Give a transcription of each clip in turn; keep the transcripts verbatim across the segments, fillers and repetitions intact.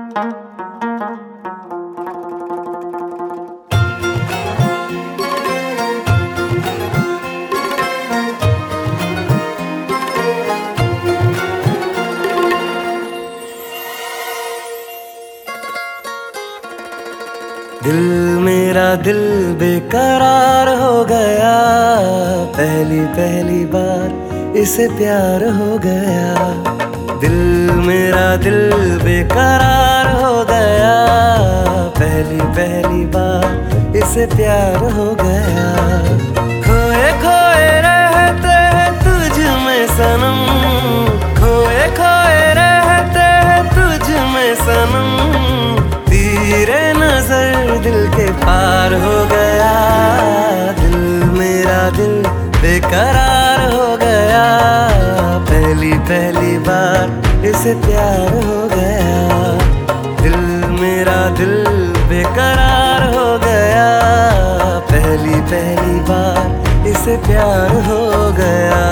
दिल मेरा दिल बेकरार हो गया, पहली पहली बार इसे प्यार हो गया। दिल मेरा दिल बेकरार हो गया, पहली पहली बार इसे प्यार हो गया। खोए खोए रहते हैं तुझ में सनम, खोए खोए रहते हैं तुझ में सनम। तेरे नजर दिल के पार हो गया, दिल मेरा दिल बेकरार हो गया, पहली पहली बार इसे प्यार हो गया। दिल मेरा दिल बेकरार हो गया, पहली पहली बार इसे प्यार हो गया।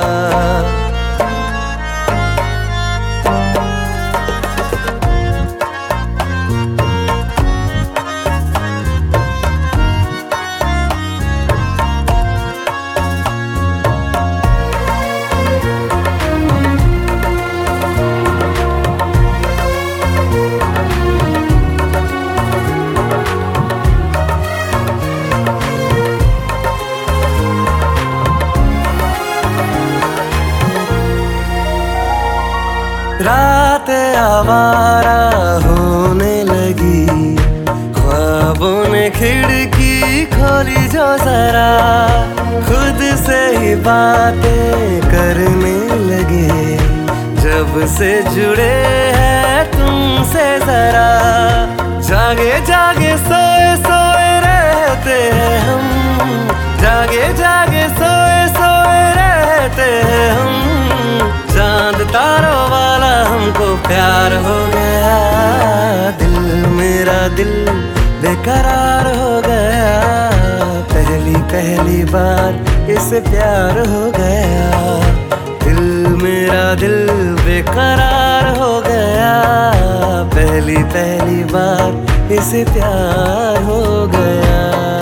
रात आवारा होने लगी, ख्वाबों ने खिड़की खोली जो जरा, खुद से ही बातें करने लगे। जब से जुड़े हैं तुमसे जरा, जागे जागे सोए सोए रहते हैं हम, जागे जागे सोए सोए रहते हैं हम। चांद तारों वाला हमको प्यार हो गया, दिल मेरा दिल बेकरार हो गया, पहली पहली बार इसे प्यार हो गया। दिल मेरा दिल बेकरार हो गया, पहली पहली बार इसे प्यार हो गया।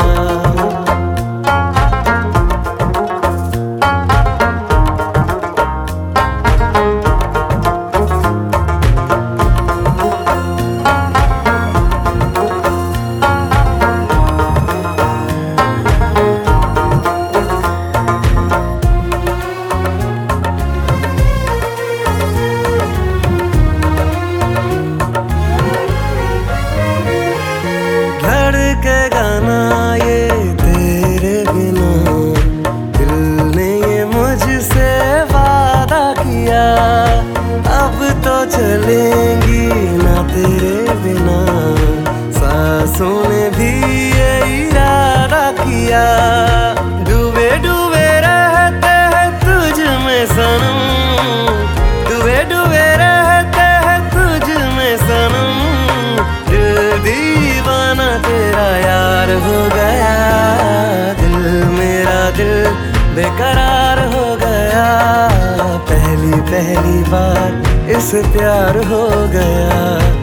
धड़केगा ना ये तेरे बिना, दिल ने ये मुझसे वादा किया। अब तो चलेंगी ना तेरे बिना, सांसों ने भी ये इरादा किया। डूबे डूबे रहते हैं तुझ में सनम, डूबे डूबे रहते हैं तुझ में सनम। दिल दीवाना तेरा यार हो गया, दिल मेरा दिल बेकरार हो गया, पहली पहली बार इसे प्यार हो गया।